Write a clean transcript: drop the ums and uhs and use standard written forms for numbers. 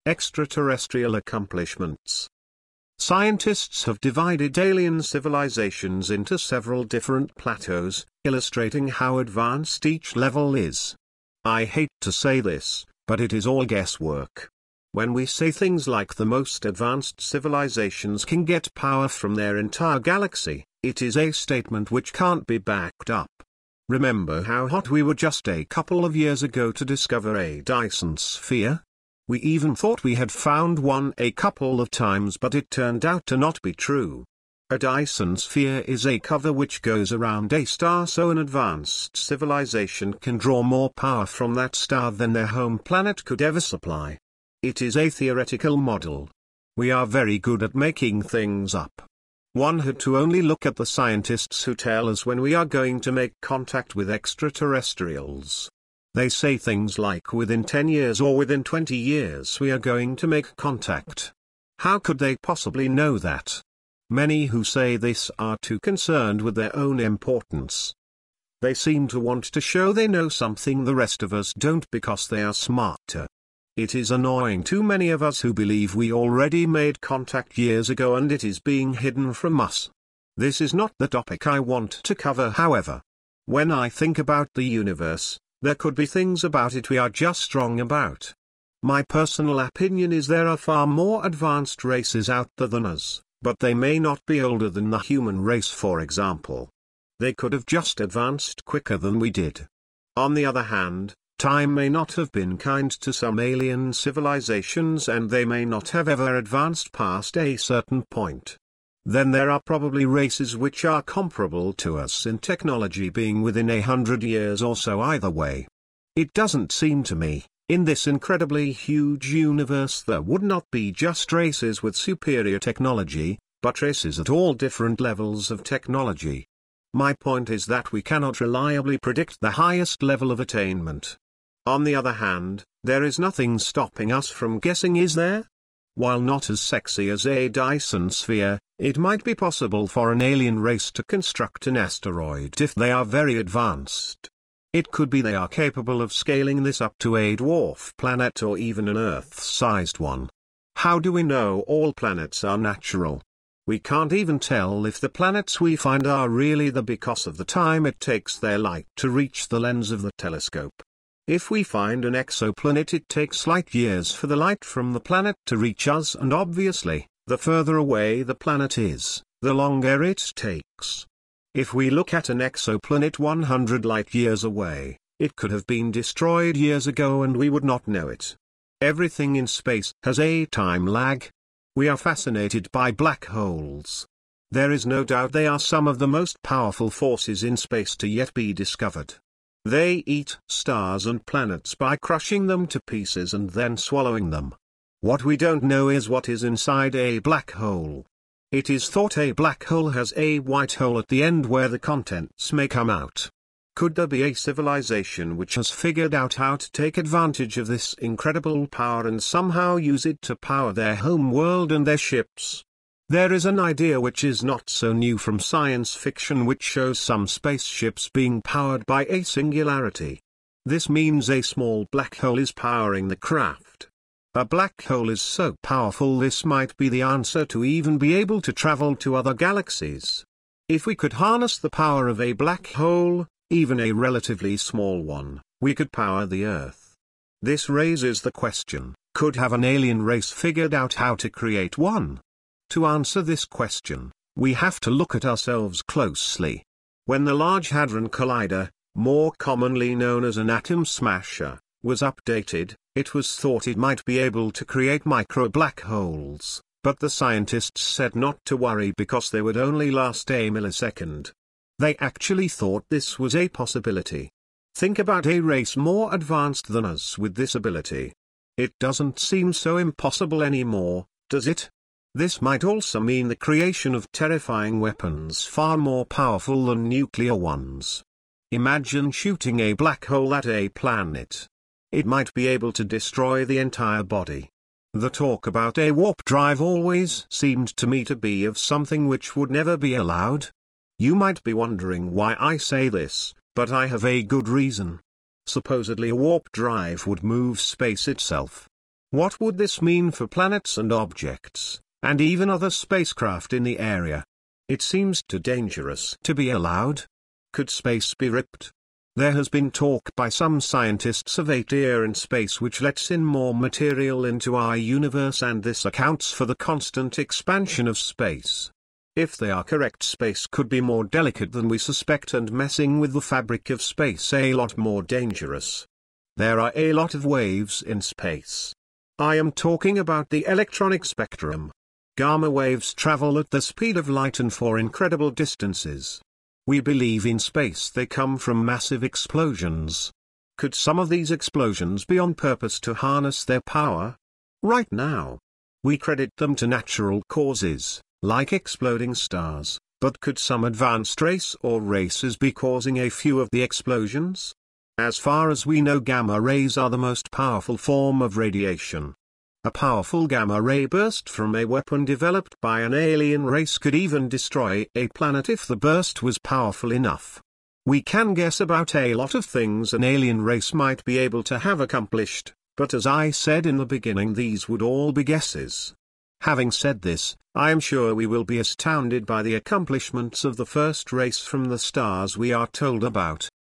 Extraterrestrial accomplishments. Scientists have divided alien civilizations into several different plateaus, illustrating how advanced each level is. I hate to say this, but it is all guesswork. When we say things like the most advanced civilizations can get power from their entire galaxy, it is a statement which can't be backed up. Remember how hot we were just a couple of years ago to discover a Dyson sphere? We even thought we had found one a couple of times, but it turned out to not be true. A Dyson sphere is a cover which goes around a star, so an advanced civilization can draw more power from that star than their home planet could ever supply. It is a theoretical model. We are very good at making things up. One had to only look at the scientists who tell us when we are going to make contact with extraterrestrials. They say things like within 10 years or within 20 years we are going to make contact. How could they possibly know that? Many who say this are too concerned with their own importance. They seem to want to show they know something the rest of us don't because they are smarter. It is annoying to many of us who believe we already made contact years ago and it is being hidden from us. This is not the topic I want to cover, however. When I think about the universe, there could be things about it we are just wrong about. My personal opinion is there are far more advanced races out there than us, but they may not be older than the human race, for example. They could have just advanced quicker than we did. On the other hand, time may not have been kind to some alien civilizations and they may not have ever advanced past a certain point. Then there are probably races which are comparable to us in technology, being within 100 years or so either way. It doesn't seem to me, in this incredibly huge universe, there would not be just races with superior technology, but races at all different levels of technology. My point is that we cannot reliably predict the highest level of attainment. On the other hand, there is nothing stopping us from guessing, is there? While not as sexy as a Dyson sphere, it might be possible for an alien race to construct an asteroid if they are very advanced. It could be they are capable of scaling this up to a dwarf planet or even an Earth-sized one. How do we know all planets are natural? We can't even tell if the planets we find are really there because of the time it takes their light to reach the lens of the telescope. If we find an exoplanet, it takes light years for the light from the planet to reach us, and obviously, the further away the planet is, the longer it takes. If we look at an exoplanet 100 light-years away, it could have been destroyed years ago and we would not know it. Everything in space has a time lag. We are fascinated by black holes. There is no doubt they are some of the most powerful forces in space to yet be discovered. They eat stars and planets by crushing them to pieces and then swallowing them. What we don't know is what is inside a black hole. It is thought a black hole has a white hole at the end where the contents may come out. Could there be a civilization which has figured out how to take advantage of this incredible power and somehow use it to power their home world and their ships? There is an idea which is not so new from science fiction which shows some spaceships being powered by a singularity. This means a small black hole is powering the craft. A black hole is so powerful this might be the answer to even be able to travel to other galaxies. If we could harness the power of a black hole, even a relatively small one, we could power the Earth. This raises the question, could have an alien race figured out how to create one? To answer this question, we have to look at ourselves closely. When the Large Hadron Collider, more commonly known as an atom smasher, was updated, it was thought it might be able to create micro-black holes, but the scientists said not to worry because they would only last a millisecond. They actually thought this was a possibility. Think about a race more advanced than us with this ability. It doesn't seem so impossible anymore, does it? This might also mean the creation of terrifying weapons far more powerful than nuclear ones. Imagine shooting a black hole at a planet. It might be able to destroy the entire body. The talk about a warp drive always seemed to me to be of something which would never be allowed. You might be wondering why I say this, but I have a good reason. Supposedly a warp drive would move space itself. What would this mean for planets and objects, and even other spacecraft in the area? It seems too dangerous to be allowed. Could space be ripped? There has been talk by some scientists of a tear in space which lets in more material into our universe, and this accounts for the constant expansion of space. If they are correct, space could be more delicate than we suspect, and messing with the fabric of space a lot more dangerous. There are a lot of waves in space. I am talking about the electronic spectrum. Gamma waves travel at the speed of light and for incredible distances. We believe in space they come from massive explosions. Could some of these explosions be on purpose to harness their power? Right now, we credit them to natural causes, like exploding stars, but could some advanced race or races be causing a few of the explosions? As far as we know, gamma rays are the most powerful form of radiation. A powerful gamma ray burst from a weapon developed by an alien race could even destroy a planet if the burst was powerful enough. We can guess about a lot of things an alien race might be able to have accomplished, but as I said in the beginning, these would all be guesses. Having said this, I am sure we will be astounded by the accomplishments of the first race from the stars we are told about.